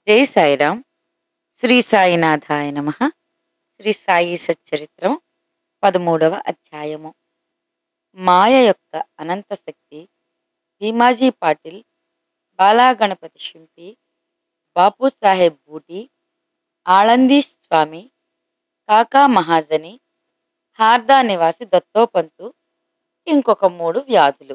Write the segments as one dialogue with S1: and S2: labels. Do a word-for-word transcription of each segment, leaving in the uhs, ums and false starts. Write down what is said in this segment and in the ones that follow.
S1: జై సాయిరాం. శ్రీ సాయినాథాయ నమః. శ్రీ సాయి సచ్చరిత్రం పదమూడవ అధ్యాయము. మాయ యొక్క అనంత శక్తి. భీమాజీ పాటిల్, బాలాగణపతి షింపి, బాపు సాహెబ్ బూటి, ఆళందీ స్వామి, కాకా మహాజని, హార్దా నివాసి దత్తోపంతు, ఇంకొక మూడు వ్యాధులు.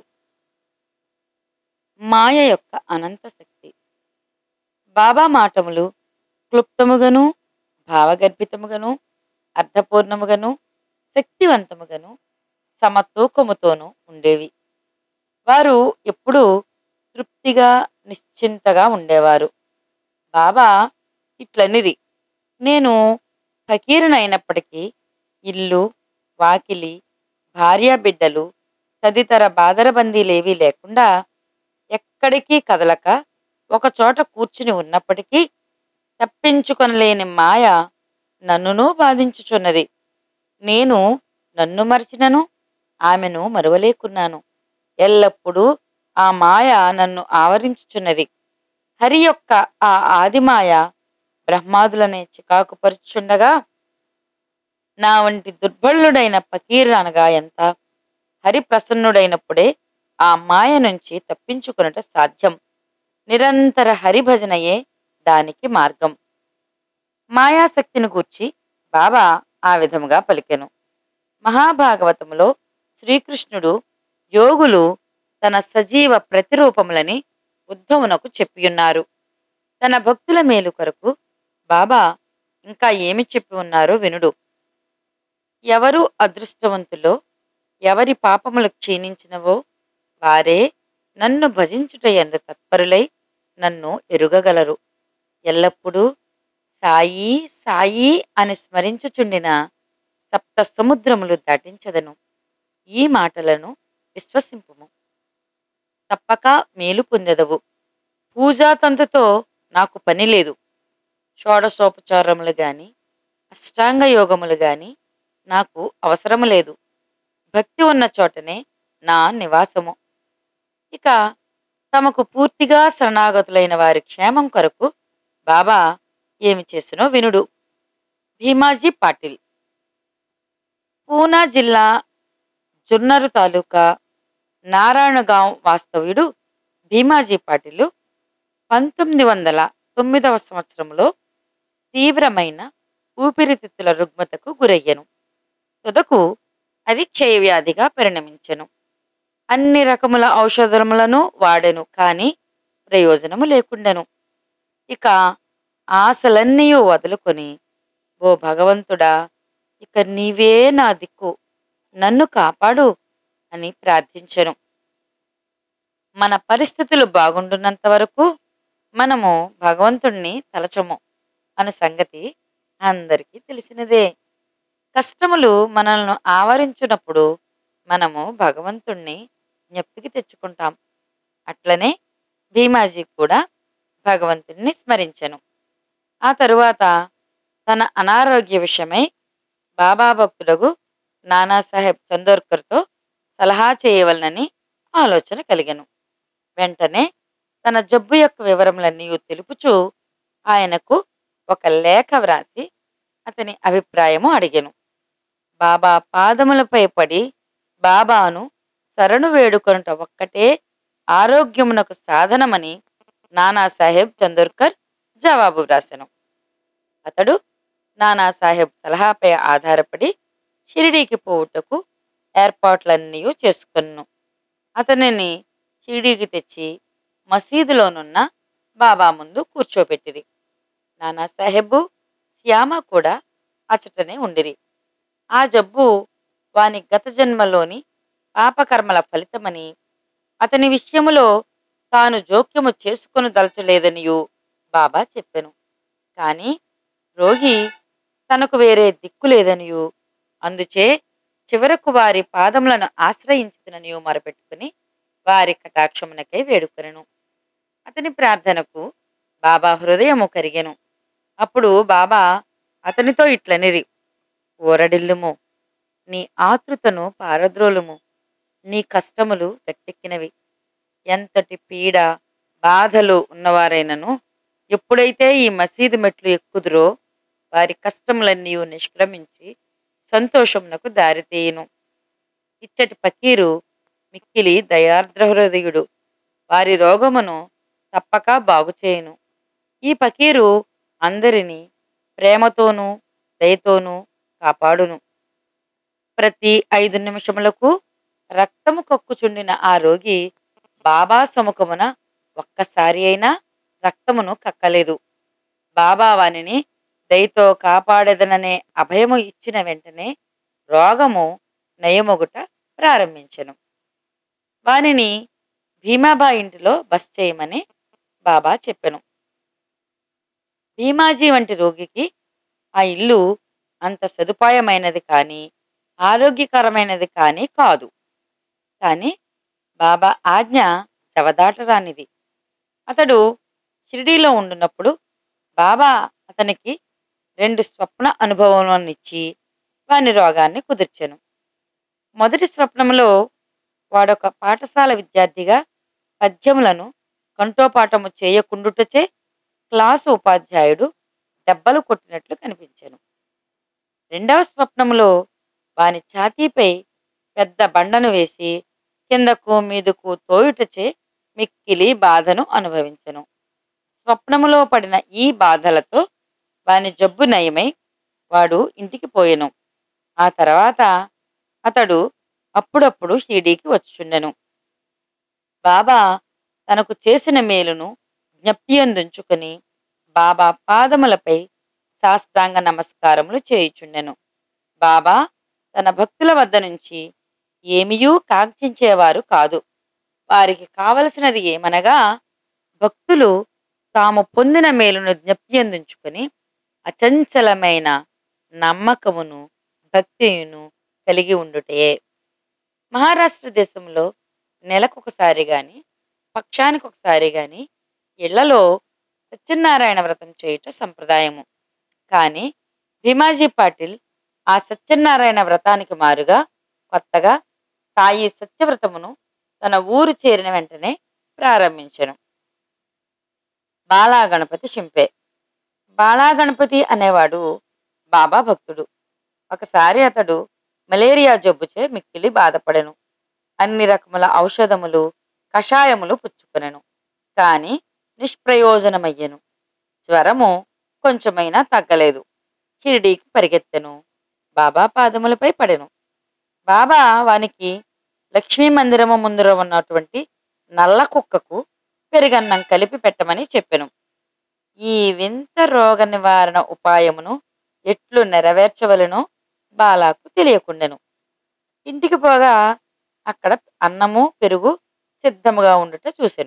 S1: మాయ యొక్క అనంత శక్తి. బాబా మాటములు క్లుప్తముగను, భావగర్భితముగను, అర్థపూర్ణముగను, శక్తివంతముగను, సమతూకముతోనూ ఉండేవి. వారు ఎప్పుడూ తృప్తిగా నిశ్చింతగా ఉండేవారు. బాబా ఇట్లనిరి: నేను ఫకీరునైనప్పటికీ ఇల్లు, వాకిలి, భార్యాబిడ్డలు తదితర బాదరబందీలేవీ లేకుండా ఎక్కడికి కదలక ఒకచోట కూర్చుని ఉన్నప్పటికీ తప్పించుకొనలేని మాయ నన్నునూ బాధించుచున్నది. నేను నన్ను మరచినను ఆమెను మరువలేకున్నాను. ఎల్లప్పుడూ ఆ మాయ నన్ను ఆవరించుచున్నది. హరి యొక్క ఆ ఆదిమాయ బ్రహ్మాదులనే చికాకుపరుచుండగా నా వంటి దుర్బలుడైన ఫకీరు అనగా ఎంత? హరి ప్రసన్నుడైనప్పుడే ఆ మాయ నుంచి తప్పించుకొనుట సాధ్యం. నిరంతర హరిభజనయే దానికి మార్గం. మాయాశక్తిని గూర్చి బాబా ఆ విధముగా పలికెను. మహాభాగవతములో శ్రీకృష్ణుడు యోగులు తన సజీవ ప్రతిరూపములని ఉద్ధవునకు చెప్పియున్నారు. తన భక్తుల మేలు కొరకు బాబా ఇంకా ఏమి చెప్పి ఉన్నారో వినుడు. ఎవరు అదృష్టవంతులో, ఎవరి పాపములు క్షీణించినవో వారే నన్ను భజించుటయందు తత్పరులై నన్ను ఎరుగగలరు. ఎల్లప్పుడూ సాయి సాయి అని స్మరించుచుండిన సప్త సముద్రములు దాటించదను. ఈ మాటలను విశ్వసింపుము, తప్పక మేలు పొందెదవు. పూజాతంతుతో నాకు పని లేదు. షోడశోపచారములు గాని అష్టాంగ యోగములు గాని నాకు అవసరము లేదు. భక్తి ఉన్న చోటనే నా నివాసము. ఇక తమకు పూర్తిగా శరణాగతులైన వారి క్షేమం కొరకు బాబా ఏమి చేసినో వినుడు. భీమాజీ పాటిల్ పూనా జిల్లా జున్నరు తాలూకా నారాయణగాం వాస్తవ్యుడు భీమాజీ పాటిలు పంతొమ్మిది వందల తొమ్మిదవ సంవత్సరంలో తీవ్రమైన ఊపిరితిత్తుల రుగ్మతకు గురయ్యను. తుదకు అది క్షయవ్యాధిగా పరిణమించెను. అన్ని రకముల ఔషధములను వాడెను, కాని ప్రయోజనము లేకుండెను. ఇక ఆశలన్నీ వదులుకొని, ఓ భగవంతుడా, ఇక నీవే నా దిక్కు, నన్ను కాపాడు అని ప్రార్థించెను. మన పరిస్థితులు బాగుండున్నంత వరకు మనము భగవంతుణ్ణి తలచము అను సంగతి అందరికీ తెలిసినదే. కష్టములు మనల్ని ఆవరించినప్పుడు మనము భగవంతుణ్ణి జ్ఞప్తికి తెచ్చుకుంటాం. అట్లనే భీమాజీ కూడా భగవంతుణ్ణి స్మరించెను. ఆ తరువాత తన అనారోగ్య విషయమై బాబా భక్తుడగు నానాసాహెబ్ చందోర్కర్తో సలహా చేయవలనని ఆలోచన కలిగెను. వెంటనే తన జబ్బు యొక్క వివరములన్నీ తెలుపుచూ ఆయనకు ఒక లేఖ వ్రాసి అతని అభిప్రాయము అడిగెను. బాబా పాదములపై పడి బాబాను శరణు వేడుకొనుట ఒక్కటే ఆరోగ్యమునకు సాధనమని నానాసాహెబ్ చందోర్కర్ జవాబు వ్రాసెను. అతడు నానాసాహెబ్ సలహాపై ఆధారపడి షిరిడీకి పోవుటకు ఏర్పాట్లన్నీ చేసుకొను. అతనిని షిరిడీకి తెచ్చి మసీదులోనున్న బాబా ముందు కూర్చోబెట్టిరి. నానాసాహెబు, శ్యామ కూడా అచటనే ఉండిరి. ఆ జబ్బు వాని గత జన్మలోని పాపకర్మల ఫలితమని, అతని విషయములో తాను జోక్యము చేసుకొని దలచలేదనియూ బాబా చెప్పెను. కాని రోగి తనకు వేరే దిక్కు లేదనియూ, అందుచే చివరకు వారి పాదములను ఆశ్రయించుననియూ మొరపెట్టుకుని వారి కటాక్షమునకై వేడుకొనెను. అతని ప్రార్థనకు బాబా హృదయము కరిగెను. అప్పుడు బాబా అతనితో ఇట్లనిరి: ఓరడిల్లుము, నీ ఆతృతను పారద్రోలుము. నీ కష్టములు గట్టెక్కినవి. ఎంతటి పీడ బాధలు ఉన్నవారైనను ఎప్పుడైతే ఈ మసీదు మెట్లు ఎక్కుదురో వారి కష్టములన్నీ నిష్క్రమించి సంతోషమునకు దారితీయును. ఇచ్చటి పకీరు మిక్కిలి దయార్ద్ర హృదయుడు, వారి రోగమును తప్పక బాగుచేయును. ఈ పకీరు అందరినీ ప్రేమతోనూ దయతోనూ కాపాడును. ప్రతి ఐదు నిమిషములకు రక్తము కక్కుచుండిన ఆ రోగి బాబా సముఖమున ఒక్కసారి అయినా రక్తమును కక్కలేదు. బాబా వానిని దయతో కాపాడెదననే అభయము ఇచ్చిన వెంటనే రోగము నయమొగుట ప్రారంభించెను. వానిని భీమాబా ఇంటిలో బస చేయమని బాబా చెప్పెను. భీమాజీ వంటి రోగికి ఆ ఇల్లు అంత సదుపాయమైనది కానీ ఆరోగ్యకరమైనది కానీ కాదు. కానీ బాబా ఆజ్ఞ జవదాటరానిది. అతడు షిరిడీలో ఉండున్నప్పుడు బాబా అతనికి రెండు స్వప్న అనుభవములనిచ్చి వాని రోగాన్ని కుదిర్చెను. మొదటి స్వప్నంలో వాడొక పాఠశాల విద్యార్థిగా పద్యములను కంఠోపాఠము చేయకుండుటచే క్లాసు ఉపాధ్యాయుడు దెబ్బలు కొట్టినట్లు కనిపించెను. రెండవ స్వప్నంలో వాని ఛాతీపై పెద్ద బండను వేసి కిందకు మీదకు తోయుటచే మిక్కిలి బాధను అనుభవించెను. స్వప్నములో పడిన ఈ బాధలతో వాని జబ్బు నయమై వాడు ఇంటికి పోయెను. ఆ తర్వాత అతడు అప్పుడప్పుడు షిరిడీకి వచ్చుచుండెను. బాబా తనకు చేసిన మేలును జ్ఞప్తియందుంచుకుని బాబా పాదములపై సాష్టాంగ నమస్కారములు చేయుచుండెను. బాబా తన భక్తుల వద్ద నుంచి ఏమియూ కాంక్షించేవారు కాదు. వారికి కావలసినది ఏమనగా భక్తులు తాము పొందిన మేలును జ్ఞప్తియందుంచుకుని అచంచలమైన నమ్మకమును భక్తియును కలిగి ఉండుటయే. మహారాష్ట్ర దేశంలో నెలకొకసారి గాని పక్షానికి ఒకసారి గాని ఇళ్లలో సత్యనారాయణ వ్రతం చేయుట సంప్రదాయము. కానీ భీమాజీ పాటిల్ ఆ సత్యనారాయణ వ్రతానికి మారుగా కొత్తగా సాయి సత్యవ్రతమును తన ఊరు చేరిన వెంటనే ప్రారంభించెను. బాలాగణపతి షింపే. బాలాగణపతి అనేవాడు బాబా భక్తుడు. ఒకసారి అతడు మలేరియా జబ్బుచే మిక్కిలి బాధపడెను. అన్ని రకముల ఔషధములు కషాయములు పుచ్చుకొనెను. కాని నిష్ప్రయోజనమయ్యెను. జ్వరము కొంచెమైనా తగ్గలేదు. షిరిడీకి పరిగెత్తెను. బాబా పాదములపై పడెను. బాబా వానికి లక్ష్మీ మందిరము ముందర ఉన్నటువంటి నల్ల కుక్కకు పెరుగన్నం కలిపి పెట్టమని చెప్పెను. ఈ వింత రోగ నివారణ ఉపాయమును ఎట్లు నెరవేర్చవలెనో బాలాకు తెలియకుండెను. ఇంటికి పోగా అక్కడ అన్నము పెరుగు సిద్ధముగా ఉండుట చూసెను.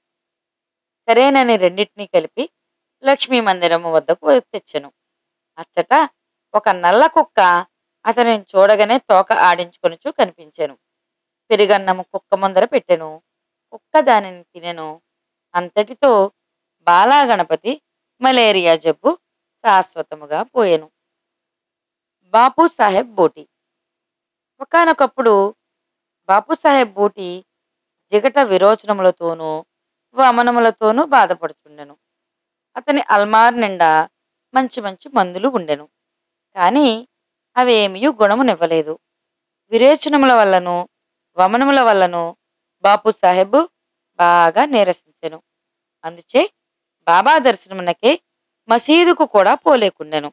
S1: సరేనని రెండింటినీ కలిపి లక్ష్మీ మందిరము వద్దకు తెచ్చెను. అచ్చట ఒక నల్ల కుక్క అతనిని చూడగానే తోక ఆడించుకొనుచు కనిపించెను. పెరుగన్నము కుక్క ముందర పెట్టెను. కుక్క దానిని తినెను. అంతటితో బాలాగణపతి మలేరియా జబ్బు శాశ్వతముగా పోయెను. బాపు సాహెబ్ బూటి. ఒకానొకప్పుడు బాపు సాహెబ్ బూటి జిగట విరోచనములతోనూ వమనములతోనూ బాధపడుచుండెను. అతని అల్మార్ నిండా మంచి మంచి మందులు ఉండెను. కానీ అవేమీ గుణమునివ్వలేదు. విరేచనముల వల్లను వమనముల వల్లను బాపు సాహెబ్ బాగా నీరసించెను. అందుచే బాబా దర్శనమునకే మసీదుకు కూడా పోలేకుండెను.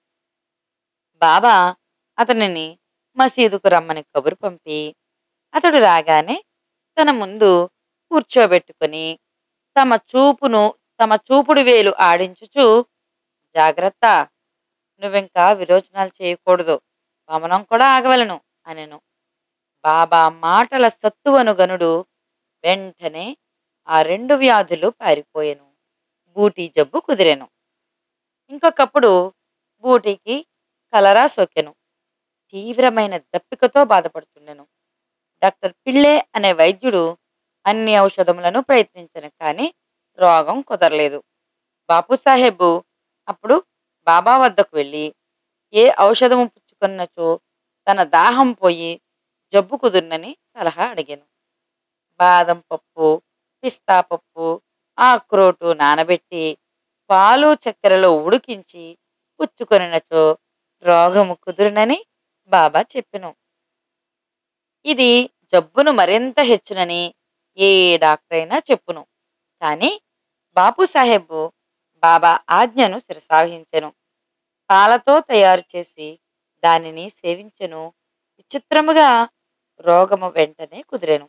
S1: బాబా అతనిని మసీదుకు రమ్మని కబురు పంపి అతడు రాగానే తన ముందు కూర్చోబెట్టుకుని తమ చూపును తమ చూపుడు వేలు ఆడించుచు, జాగ్రత్త, నువ్వింకా విరోచనాలు చేయకూడదు, వమనం కూడా ఆగవలను అనెను. బాబా మాటల సత్తువను గనుడు వెంటనే ఆ రెండు వ్యాధులు పారిపోయెను. బూటీ జబ్బు కుదిరెను. ఇంకొకప్పుడు బూటీకి కలరా సోకెను. తీవ్రమైన దప్పికతో బాధపడుతుండెను. డాక్టర్ పిళ్ళే అనే వైద్యుడు అన్ని ఔషధములను ప్రయత్నించెను. కానీ రోగం కుదరలేదు. బాపుసాహెబు అప్పుడు బాబా వద్దకు వెళ్ళి ఏ ఔషధము పుచ్చుకున్నచో తన దాహం పోయి జబ్బు కుదురునని సలహా అడిగాను. బాదం పప్పు, పిస్తా పప్పు, ఆక్రోటు నానబెట్టి పాలు చక్కెరలో ఉడికించి పుచ్చుకొనినచో రోగము కుదురునని బాబా చెప్పెను. ఇది జబ్బును మరింత హెచ్చునని ఏ డాక్టర్ అయినా చెప్పును. కాని బాపు సాహెబు బాబా ఆజ్ఞను శిరసావహించెను. పాలతో తయారు చేసి దానిని సేవించెను. విచిత్రముగా రోగము వెంటనే కుదిరెను.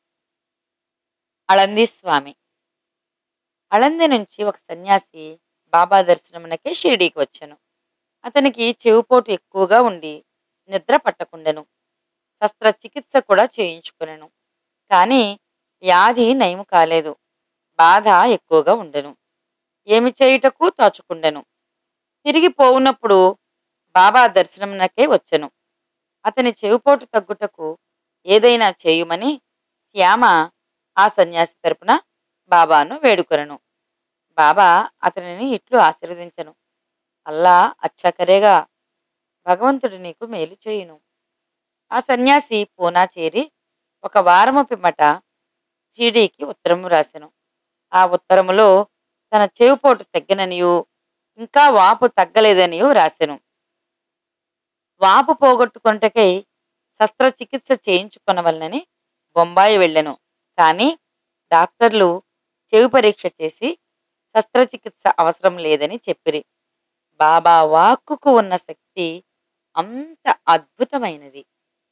S1: అళంది స్వామి. అళంది నుంచి ఒక సన్యాసి బాబా దర్శనమునకే షిరిడీకి వచ్చెను. అతనికి చెవిపోటు ఎక్కువగా ఉండి నిద్ర పట్టకుండెను. శస్త్రచికిత్స కూడా చేయించుకొనెను. కాని వ్యాధి నయము కాలేదు. బాధ ఎక్కువగా ఉండెను. ఏమి చేయుటకు తోచకుండెను. తిరిగి పోవునప్పుడు బాబా దర్శనమునకే వచ్చెను. అతని చెవిపోటు తగ్గుటకు ఏదైనా చేయుమని శ్యామ ఆ సన్యాసి తరపున బాబాను వేడుకొనెను. బాబా అతనిని ఇట్లు ఆశీర్వదించెను. అల్లా అచ్చా కరేగా, భగవంతుడు నీకు మేలు చేయును. ఆ సన్యాసి పూనా చేరి ఒక వారము పిమ్మట షిరిడీకి ఉత్తరము రాసెను. ఆ ఉత్తరములో తన చెవిపోటు తగ్గిననియు ఇంకా వాపు తగ్గలేదనియు రాసెను. వాపు పోగొట్టుకొనుటకై శస్త్రచికిత్స చేయించుకొనవలనని బొంబాయి వెళ్ళెను. కాని డాక్టర్లు చెవి పరీక్ష చేసి శస్త్రచికిత్స అవసరం లేదని చెప్పిరి. బాబా వాక్కుకు ఉన్న శక్తి అంత అద్భుతమైనది.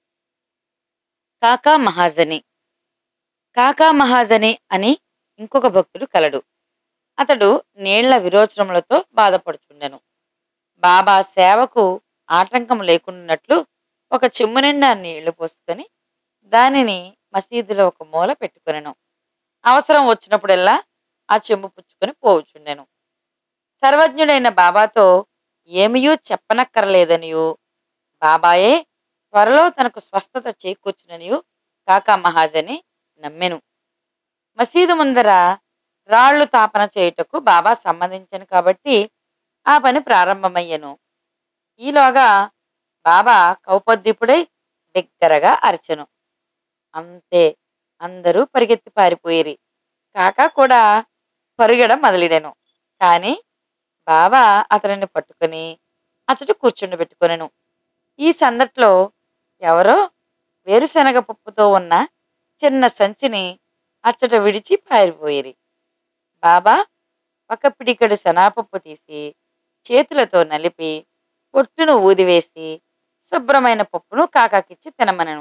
S1: కాకా మహాజని. కాకా మహాజని అని ఇంకొక భక్తుడు కలడు. అతడు నీళ్ల విరోచనములతో బాధపడుచుండెను. బాబా సేవకు ఆటంకం లేకున్నట్లు ఒక చెమ్ము నిండా నీళ్లు పోసుకొని దానిని మసీదులో ఒక మూల పెట్టుకొనెను. అవసరం వచ్చినప్పుడెల్లా ఆ చెంబు పుచ్చుకొని పోవుచుండెను. సర్వజ్ఞుడైన బాబాతో ఏమియూ చెప్పనక్కరలేదనియు, బాబాయే త్వరలో తనకు స్వస్థత చేకూర్చుననియు కాకా మహాజని నమ్మెను. మసీదు ముందర రాళ్లు తాపన చేయుటకు బాబా సమ్మతించెను కాబట్టి ఆ పని ప్రారంభమయ్యెను. ఈలోగా బాబా కౌపొద్దిపుడై బిగ్గరగా అరచెను. అంతే, అందరూ పరిగెత్తి పారిపోయిరి. కాకా కూడా పరుగెడ మొదలెడెను. కాని బాబా అతనిని పట్టుకుని అతడు కూర్చుండబెట్టుకొనెను. ఈ సందట్లో ఎవరో వేరుశనగ పప్పుతో ఉన్న చిన్న సంచిని అచ్చట విడిచి పారిపోయిరి. బాబా ఒక పిడికెడు శనాపప్పు తీసి చేతులతో నలిపి పొట్టును ఊదివేసి శుభ్రమైన పప్పును కాకాకిచ్చి తినమనెను.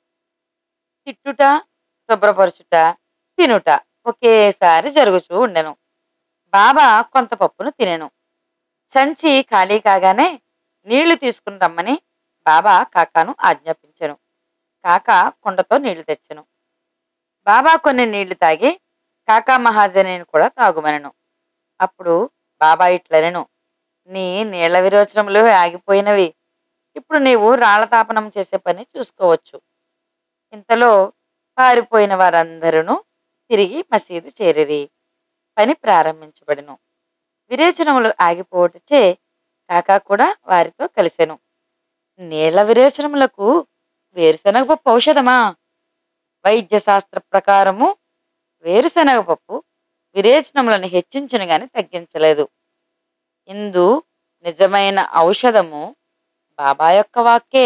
S1: తిట్టుట, శుభ్రపరచుట, తినుట ఒకేసారి జరుగుచూ ఉండెను. బాబా కొంత పప్పును తినెను. సంచి ఖాళీ కాగానే నీళ్లు తీసుకుని రమ్మని బాబా కాకాను ఆజ్ఞాపించెను. కాకా కుండతో నీళ్లు తెచ్చెను. బాబా కొన్ని నీళ్లు తాగి కాకా మహాజనిని కూడా తాగుమనెను. అప్పుడు బాబా ఇట్లనెను, నీ నీళ్ల విరోచనములు ఆగిపోయినవి. ఇప్పుడు నీవు రాళ్లతాపనం చేసే పని చూసుకోవచ్చు. ఇంతలో పారిపోయిన వారందరూ తిరిగి మసీదు చేరిరి. పని ప్రారంభించబడెను. విరేచనములు ఆగిపోవటచే కాకా కూడా వారితో కలిసెను. నీళ్ల విరేచనములకు వేరుశనగపప్పు ఔషధమా? వైద్య శాస్త్ర ప్రకారము వేరుశనగపప్పు విరేచనములను హెచ్చించును గాని తగ్గించలేదు. ఇందు నిజమైన ఔషధము బాబా యొక్క వాక్కే.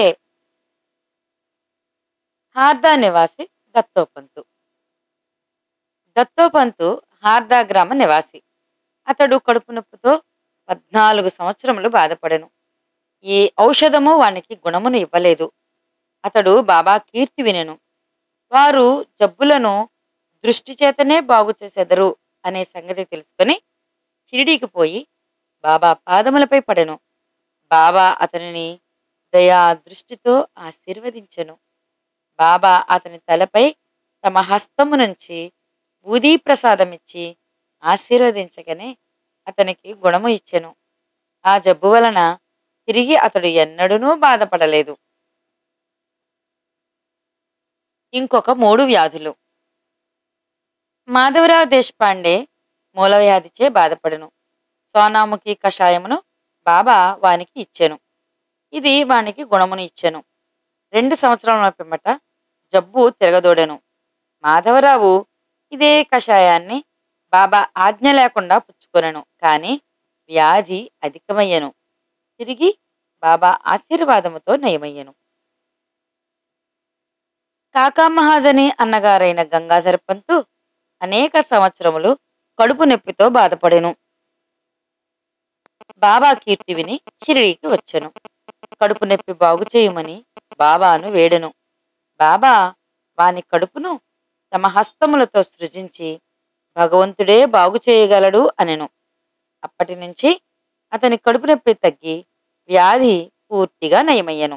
S1: హార్దా నివాసి దత్తోపంతు. దత్తోపంతు హార్దా గ్రామ నివాసి. అతడు కడుపు నొప్పితో పద్నాలుగు సంవత్సరములు బాధపడెను. ఏ ఔషధము వానికి గుణమును ఇవ్వలేదు. అతడు బాబా కీర్తి వినెను. వారు జబ్బులను దృష్టి చేతనే బాగు చేసెదరు అనే సంగతి తెలుసుకొని షిరిడీకి పోయి బాబా పాదములపై పడెను. బాబా అతనిని దయా దృష్టితో ఆశీర్వదించెను. బాబా అతని తలపై తమ హస్తము నుంచి బూదీ ప్రసాదమిచ్చి ఆశీర్వదించగానే అతనికి గుణము ఇచ్చెను. ఆ జబ్బు వలన తిరిగి అతడు ఎన్నడూనూ బాధపడలేదు. ఇంకొక మూడు వ్యాధులు. మాధవరావు దేశపాండే మూలవ్యాధిచే బాధపడెను. సోనాముఖి కషాయమును బాబా వానికి ఇచ్చెను. ఇది వానికి గుణమును ఇచ్చెను. రెండు సంవత్సరముల పిమ్మట జబ్బు తిరగదోడెను. మాధవరావు ఇదే కషాయాన్ని బాబా ఆజ్ఞ లేకుండా పుచ్చుకొనెను. కాని వ్యాధి అధికమయ్యెను. తిరిగి బాబా ఆశీర్వాదముతో నయమయ్యెను. కాకా మహాజని అన్నగారైన గంగాధర పంతు అనేక సంవత్సరములు కడుపు నొప్పితో బాధపడెను. బాబా కీర్తి విని షిరిడీకి వచ్చెను. కడుపు నొప్పి బాగు చేయమని బాబాను వేడెను. బాబా వాని కడుపును తమ హస్తములతో సృజించి భగవంతుడే బాగు చేయగలడు అనెను. అప్పటి నుంచి అతని కడుపు నొప్పి తగ్గి వ్యాధి పూర్తిగా నయమయ్యెను.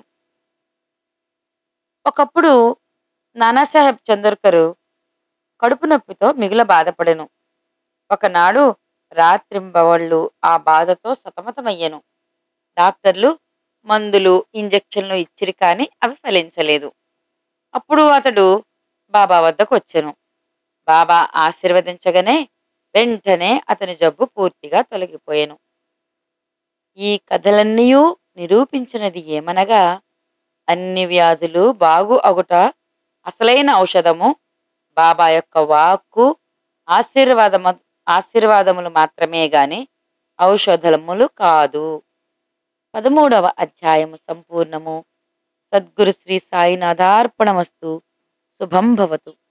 S1: ఒకప్పుడు నానాసాహెబ్ చందోర్కరు కడుపు నొప్పితో మిగుల బాధపడెను. ఒకనాడు రాత్రింబవళ్ళు ఆ బాధతో సతమతమయ్యెను. డాక్టర్లు మందులు ఇంజెక్షన్లు ఇచ్చిరి కాని అవి ఫలించలేదు. అప్పుడు అతడు బాబా వద్దకు వచ్చెను. బాబా ఆశీర్వదించగానే వెంటనే అతని జబ్బు పూర్తిగా తొలగిపోయెను. ఈ కథలన్నీయూ నిరూపించినది ఏమనగా, అన్ని వ్యాధులు బాగు అగుట అసలైన ఔషధము బాబా యొక్క వాక్కు ఆశీర్వాదము ఆశీర్వాదములు మాత్రమే గాని ఔషధములు కాదు. పదమూడవ అధ్యాయము సంపూర్ణము. సద్గురు శ్రీ సాయినాథార్పణమస్తు. శుభం భవతు.